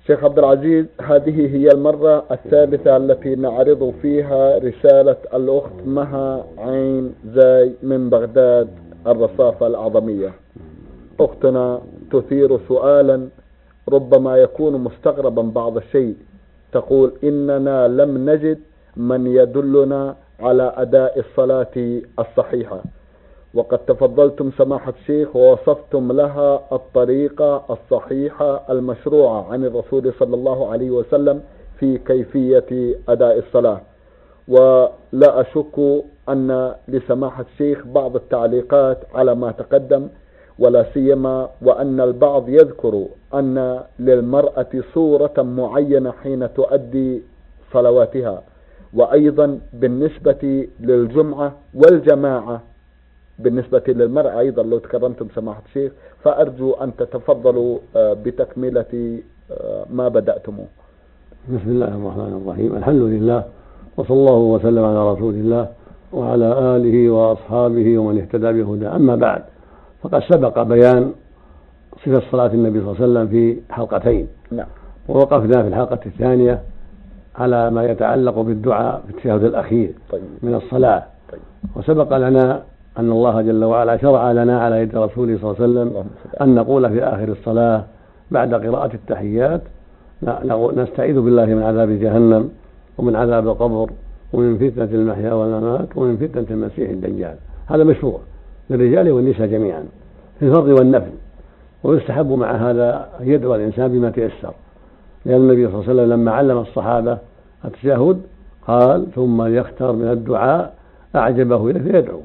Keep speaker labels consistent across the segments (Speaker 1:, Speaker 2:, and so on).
Speaker 1: شيخ عبد العزيز، هذه هي المرة الثالثة التي نعرض فيها رسالة الأخت مها عين زاي من بغداد الرصافة الأعظمية. أختنا تثير سؤالا ربما يكون مستغربا بعض الشيء. تقول: إننا لم نجد من يدلنا على أداء الصلاة الصحيحة، وقد تفضلتم سماحة الشيخ ووصفتم لها الطريقة الصحيحة المشروعة عن الرسول صلى الله عليه وسلم في كيفية أداء الصلاة، ولا أشك أن لسماحة الشيخ بعض التعليقات على ما تقدم، ولا سيما وأن البعض يذكر أن للمرأة صورة معينة حين تؤدي صلواتها، وأيضا بالنسبة للجمعة والجماعة بالنسبة للمرأة أيضا لو تكرمتم سماحة الشيخ، فأرجو أن تتفضلوا بتكملة ما بدأتموه.
Speaker 2: بسم الله الرحمن الرحيم. الحمد لله، وصلى الله وسلم على رسول الله وعلى آله وأصحابه ومن اهتدى بهداه. أما بعد، فقد سبق بيان صفة صلاة النبي صلى الله عليه وسلم في حلقتين.
Speaker 1: نعم.
Speaker 2: ووقفنا في الحلقة الثانية على ما يتعلق بالدعاء في التشهد الأخير من الصلاة. وسبق لنا أن الله جل وعلا شرع لنا على يد رسوله صلى الله عليه وسلم أن نقول في آخر الصلاة بعد قراءة التحيات: نستعيذ بالله من عذاب جهنم ومن عذاب القبر ومن فتنة المحيا والممات ومن فتنة المسيح الدجال. هذا مشروع للرجال والنساء جميعا في الفرض والنفل، ويستحب مع هذا أن يدعو الإنسان بما تيسر، لأن النبي صلى الله عليه وسلم لما علم الصحابة التشهد قال: ثم ليختار من الدعاء أعجبه إليه فيدعو.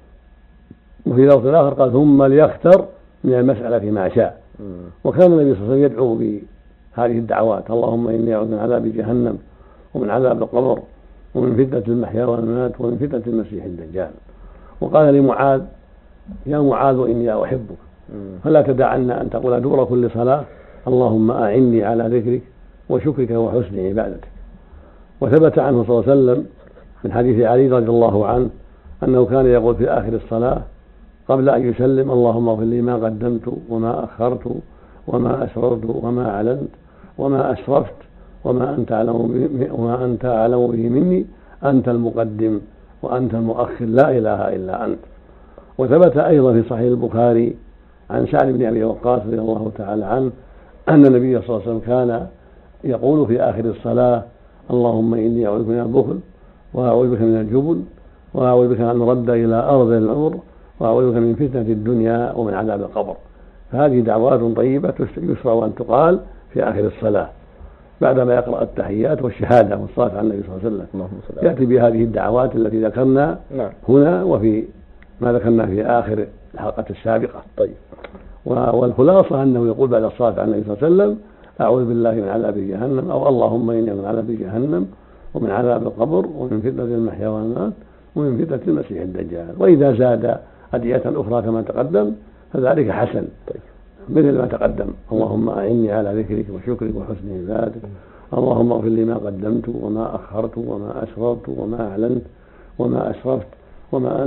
Speaker 2: وفي لفظ آخر قال: ثم ليختر من المسألة ما شاء. وكان النبي صلى الله عليه وسلم يدعو بهذه الدعوات: اللهم إني أعوذ من عذاب جهنم ومن عذاب القبر ومن فتنة المحيا والممات ومن فتنة المسيح الدجال. وقال لمعاذ: يا معاذ إني أحبك فلا تدعن أن تقول دبر كل صلاة: اللهم أعني على ذكرك وشكرك وحسن عبادتك. وثبت عنه صلى الله عليه وسلم من حديث علي رضي الله عنه أنه كان يقول في آخر الصلاة قبل أن يسلم: اللهم اغفر لي ما قدمت وما أخرت وما أسررت وما أعلنت وما أسرفت وما أنت أعلم به مني، أنت المقدم وأنت المؤخر لا إله إلا أنت. وثبت أيضا في صحيح البخاري عن سعد بن أبي وقاص رضي الله تعالى عنه أن النبي صلى الله عليه وسلم كان يقول في آخر الصلاة: اللهم إني أعوذ بك من البخل وأعوذ بك من الجبن وأعوذ بك أن نرد إلى أرض العمر وأعوذ بك من فتنة الدنيا ومن عذاب القبر. فهذه دعوات طيبة يشرع أن تقال في آخر الصلاة بعدما يقرأ التحيات والشهادة والصلاة على النبي صلى الله عليه وسلم. يأتي بهذه الدعوات التي ذكرنا هنا وفي ما ذكرنا في آخر الحلقة السابقة.
Speaker 1: طيب.
Speaker 2: والخلاصة أنه يقول بعد الصلاة على النبي صلى الله عليه وسلم: أعوذ بالله من عذاب جهنم، أو اللهم إني من عذاب جهنم ومن عذاب القبر ومن فتنة المحيا والممات ومن فتنة المسيح الدجال. وإذا زاد أدعية أخرى كما تقدم فذلك حسن.
Speaker 1: طيب.
Speaker 2: مثل ما تقدم: اللهم أعني على ذكرك وشكرك وحسن عبادتك، اللهم اغفر لي ما قدمت وما أخرت وما أسررت وما أعلنت وما أسرفت وما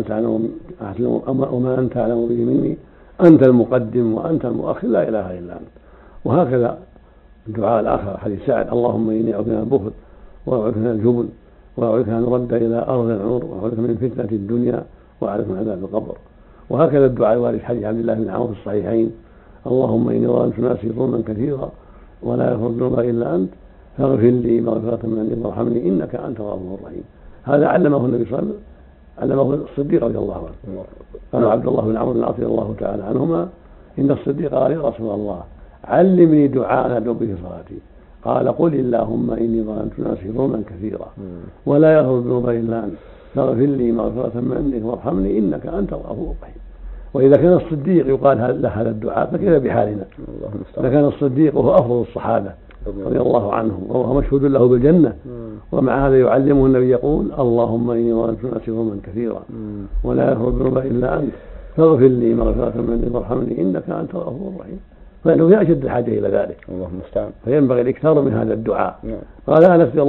Speaker 2: أنت أعلم به مني، أنت المقدم وأنت المؤخر لا إله إلا أنت. وهكذا الدعاء الآخر حديث سعد: اللهم إني أعوذ من البخل وأعوذ من الجبن وأعوذ أن نرد إلى أرض العمر وأعوذ من فتنة الدنيا وأعوذ من عذاب القبر. وهكذا الدعاء الوارد في حديث عبد الله بن عمرو في الصحيحين: اللهم إني ظلمت نفسي ظلما كثيرا ولا يغفر الذنوب إلا أنت فاغفر لي مغفرة من عندك وارحمني إنك أنت الغفور الرحيم. هذا علمه النبي صلى الله عليه وسلم، علمه الصديق رضي الله عنه. قال عبد الله بن عمرو بن العاص رضي الله تعالى عنهما: إن الصديق قال: يا رسول الله علمني دعاء أدعو به صلاتي. قال: قل اللهم إني ظلمت نفسي ظلما كثيرا ولا يغفر الذنوب إلا أنت فاغفر لي مغفرة من عندك وارحمني إنك أنت الغفور الرحيم. وإذا كان الصديق يقال له هذا الدعاء فكيف بحالنا؟ إذا كان الصديق وهو أفضل الصحابة رضي الله عنهم وهو مشهود له بالجنة، ومع هذا يعلمه النبي يقول: اللهم إني ظلمت نفسي ظلما كثيرا ولا يغفر الذنوب إلا أنت فاغفر لي مغفرة من عندك وارحمني إنك أنت الغفور الرحيم. فإنه في أشد الحاجة إلى ذلك، فينبغي الإكثار من هذا الدعاء. قال أنس رضي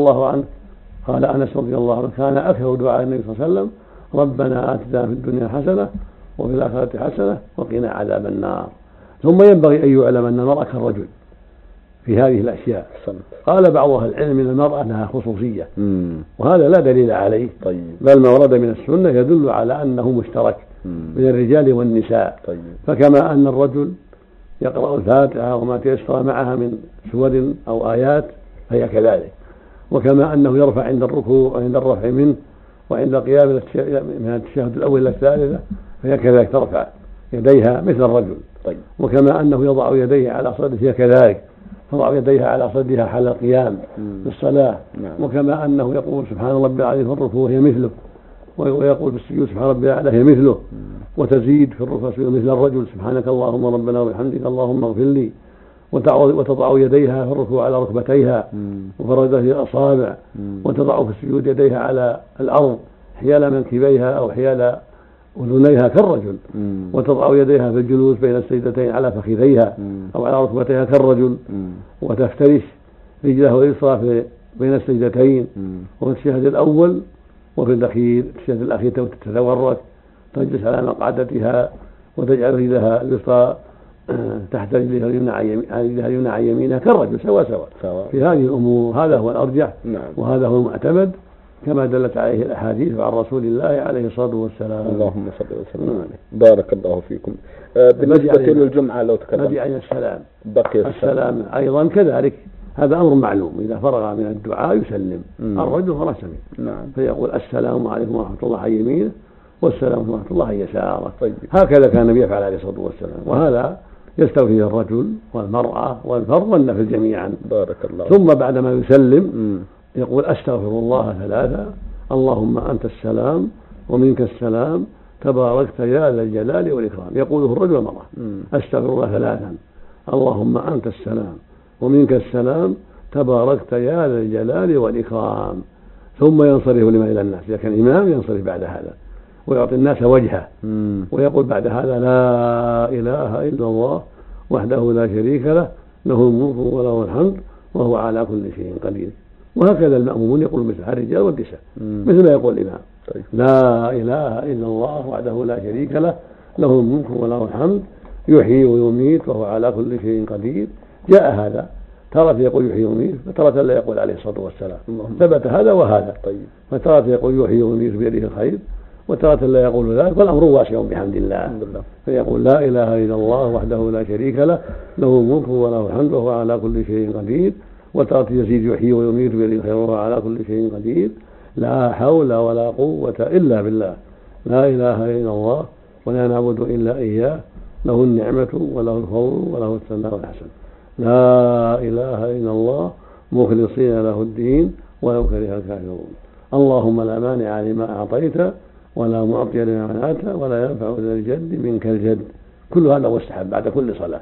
Speaker 2: الله عنه: كان أكثر دعاء النبي صلى الله عليه وسلم: ربنا آتنا في الدنيا حسنة وفي الآخرة حسنة وقنا عذاب النار. ثم ينبغي أن يعلم أن المرء كالرجل، في هذه الأشياء.
Speaker 1: أحسنت.
Speaker 2: قال بعض أهل العلم إن المرأة لها خصوصية، وهذا لا دليل عليه.
Speaker 1: طيب.
Speaker 2: بل ما ورد من السنة يدل على أنه مشترك بين الرجال والنساء.
Speaker 1: طيب.
Speaker 2: فكما أن الرجل يقرأ الفاتحة وما تيسر معها من سور أو آيات فهي كذلك، وكما أنه يرفع عند الركوع وعند الرفع منه وعند القيام من التشهد الأول إلى الثالثة فهي كذلك ترفع يديها مثل الرجل.
Speaker 1: طيب.
Speaker 2: وكما أنه يضع يديه على صدره هي كذلك تضع يديها على صدرها حال القيام في الصلاة.
Speaker 1: نعم.
Speaker 2: وكما أنه يقول سبحان ربي العظيم في الركوع هي مثله، ويقول في السجود سبحان ربي الأعلى هي مثله، وتزيد في الركوع مثل الرجل سبحانك اللهم ربنا وبحمدك اللهم اغفر لي، وتضع يديها في الركوع على ركبتيها وفرجها في الأصابع، وتضع في السجود يديها على الأرض حيال منكبيها أو حيال أذنيها كالرجل، وتضع يديها في الجلوس بين السجدتين على فخذيها أو على ركبتيها كالرجل، وتفترش رجله اليسرى بين السجدتين، وفي التشهد الأول وفي الأخير التشهد الأخير تتورك تجلس على مقعدتها وتجعل رجلها اليسرى تحت رجلها اليمنى عن يمينها كالرجل سواء في هذه الأمور. هذا هو الأرجح.
Speaker 1: نعم.
Speaker 2: وهذا هو المعتمد كما دلت عليه الأحاديث عن رسول الله عليه الصلاة والسلام.
Speaker 1: اللهم صل وسلم عليه. بارك الله فيكم. بالنسبة للجمعة لو تكلمت
Speaker 2: بدي عن السلام
Speaker 1: بقي
Speaker 2: السلام أيضا كذلك، هذا أمر معلوم، إذا فرغ من الدعاء يسلم الرجل فرسمه.
Speaker 1: نعم.
Speaker 2: فيقول السلام عليكم ورحمة الله عن يمينه والسلام ورحمة الله عن يساره.
Speaker 1: طيب.
Speaker 2: هكذا كان النبي يفعل عليه الصلاة والسلام، وهذا يستوفي الرجل والمرأة والفرد والنفل جميعا.
Speaker 1: بارك الله.
Speaker 2: ثم بعدما يسلم يقول أستغفر الله ثلاثة اللهم أنت السلام ومنك السلام تباركت يا ذا الجلال والإكرام. يقوله الرجل والمرأة. أستغفر الله ثلاثا اللهم أنت السلام ومنك السلام تباركت يا ذا الجلال والإكرام. ثم ينصرف لما إلى الناس، إذا كان إمام ينصرف بعد هذا ويعطي الناس وجهه، ويقول بعد هذا لا إله إلا الله وحده لا شريك له له الملك وله الحمد وهو على كل شيء قدير. وهكذا المأمومون يقول مثل الرجال والنساء مثل ما يقول الإمام.
Speaker 1: طيب.
Speaker 2: لا إله إلا الله وحده لا شريك له له الملك وله الحمد يحيي ويميت وهو على كل شيء قدير. جاء هذا تارة يقول يحيي ويميت وتارة لا يقول عليه الصلاة والسلام. ثبت هذا وهذا.
Speaker 1: طيب.
Speaker 2: فتارة يقول يحيي ويميت بيده الخير وتارة لا يقول ذلك، والأمر واسع بحمد الله. فيقول لا إله إلا الله وحده لا شريك له له الملك وله الحمد وهو على كل شيء قدير. وتارة يزيد يحيي ويميت بيده الخير وهو على كل شيء قدير. لا حول ولا قوة إلا بالله. لا إله إلا الله ولا نعبد إلا إياه له النعمة وله الفضل وله الثناء الحسن. لا إله إلا الله مخلصين له الدين ولو كره الكافرون. اللهم لا مانع لما أعطيت ولا معطي لما منعت ولا ينفع ذا الجد منك الجد. كل هذا مستحب بعد كل صلاة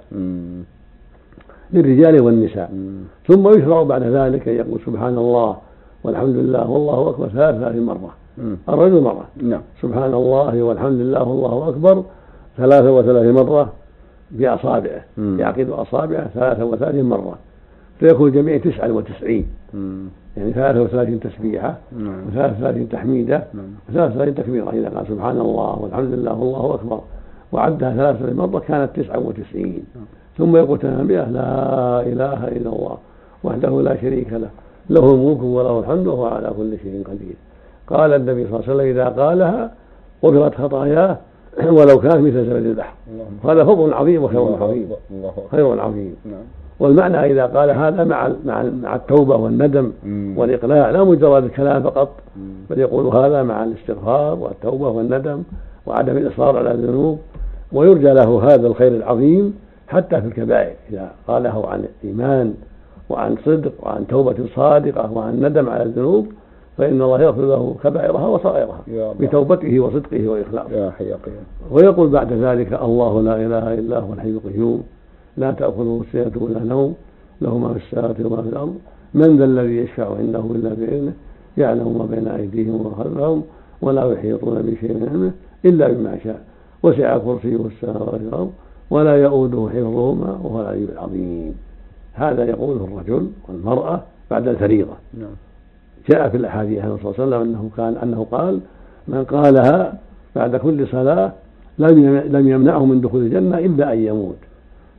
Speaker 2: للرجال والنساء. ثم يشرع بعد ذلك أن يقول سبحان الله والحمد لله والله أكبر 33 مرة. الرجل مرة.
Speaker 1: نعم.
Speaker 2: سبحان الله والحمد لله والله أكبر 33 مرة بأصابعه، يعقد أصابعه 33 مرة فيكون الجميع 99. يعني 33 تسبيحة و33 تحميدة و33 تكبيرة. إذا قال سبحان الله والحمد لله والله أكبر وعدها 33 مرة كانت 99. ثم يقول تنبيه لا إله إلا الله وحده لا شريك له له الملك وله الحمد وهو على كل شيء قدير. قال النبي صلى الله عليه وسلم إذا قالها غفرت خطاياه ولو كانت مثل زبد البحر. هذا فضل عظيم وخير عظيم. خير عظيم. والمعنى إذا قال هذا مع التوبة والندم والإقلاع، لا مجرد الكلام فقط، بل يقول هذا مع الاستغفار والتوبة والندم وعدم الإصرار على الذنوب، ويرجى له هذا الخير العظيم حتى في الكبائر. إذا قاله عن إيمان وعن صدق وعن توبة صادقة وعن ندم على الذنوب فإن الله يغفر له كبائرها وصغائرها بتوبته وصدقه وإخلاصه. ويقول بعد ذلك الله لا إله إلا هو الحي القيوم لا تأخذه سنة ولا نوم له ما في السماوات وما في الأرض من ذا الذي يشفع عنده إلا بإذنه يعلم ما بين أيديهم وما خلفهم ولا يحيطون بشيء من علمه إلا بما شاء وسع كرسيه السماوات والأرض ولا يؤوده حفظهما وهو العلي العظيم. هذا يقوله الرجل والمرأة بعد الفريضة. جاء في الأحاديث عن الرسول صلى الله عليه وسلم أنه قال من قالها بعد كل صلاة لم يمنعه من دخول الجنة إلا أن يموت.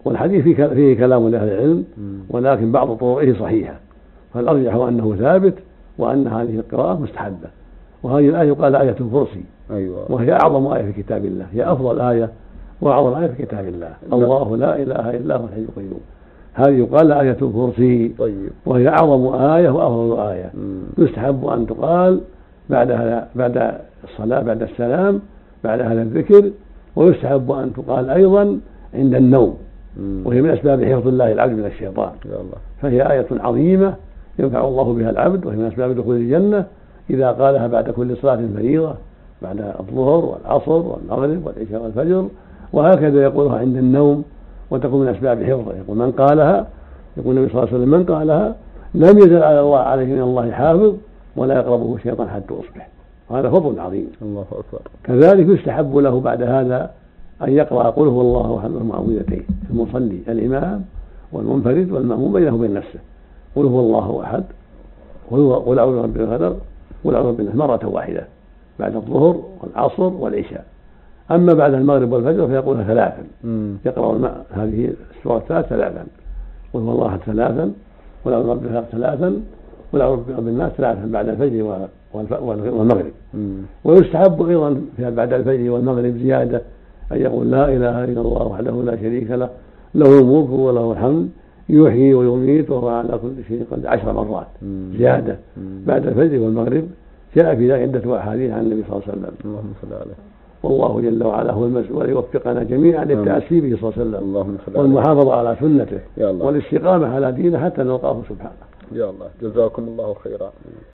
Speaker 2: والحديث فيه كلام لأهل العلم، ولكن بعض طرقه صحيحة، فالأرجح أنه ثابت وأن هذه القراءة مستحبة. وهذه الآية يقال آية الكرسي، وهي أعظم آية في كتاب الله، هي أفضل آية وأعظم آية في كتاب الله. الله لا إله إلا هو الحي القيوم، هذه يقال آية الكرسي، وهي أعظم آية وأفضل آية. يستحب أن تقال بعد الصلاة بعد السلام بعد هذا الذكر، ويستحب أن تقال أيضا عند النوم، وهي من أسباب حفظ الله العبد من الشيطان. فهي آية عظيمة ينفع الله بها العبد، وهي من أسباب دخول الجنة إذا قالها بعد كل صلاة فريضة، بعد الظهر والعصر والمغرب والعشاء والفجر، وهكذا يقولها عند النوم، وتكون من أسباب حفظه. يقول من قالها، يقول النبي صلى الله عليه وسلم من قالها لم يزل عليه من الله حافظ ولا يقربه الشيطان حتى يصبح. وهذا فضل عظيم.
Speaker 1: الله أكبر.
Speaker 2: كذلك يستحب له بعد هذا أن يقرأ قل هو الله أحد المعوذتين، المصلي الإمام والمنفرد والمأموم بينه وبين نفسه، قل هو الله أحد، قل أعوذ برب الفلق، قل أعوذ برب الناس، مرة واحدة بعد الظهر والعصر والعشاء. أما بعد المغرب والفجر فيقولها ثلاثا، يقرأ هذه السورة ثلاثا، قل هو الله أحد ثلاثا، قل أعوذ برب الفلق ثلاثا، قل أعوذ برب الناس ثلاثا بعد الفجر والمغرب. ويستحب أيضا بعد الفجر والمغرب زيادة أن يقول لا إله إلا الله وحده لا شريك له، له الملك وله الحمد يحيي ويميت وهو على كل شيء قدير 10 مرات زيادة بعد الفجر والمغرب. جاء في ذلك عدة أحاديث عن النبي صلى الله عليه وسلم.
Speaker 1: اللهم صل عليه.
Speaker 2: والله جل وعلا هو المسؤول يوفقنا جميعا للتأسي به صلى الله عليه وسلم والمحافظة على سنته والاستقامة على دينه حتى نلقاه سبحانه.
Speaker 1: يا الله، جزاكم الله خيرا.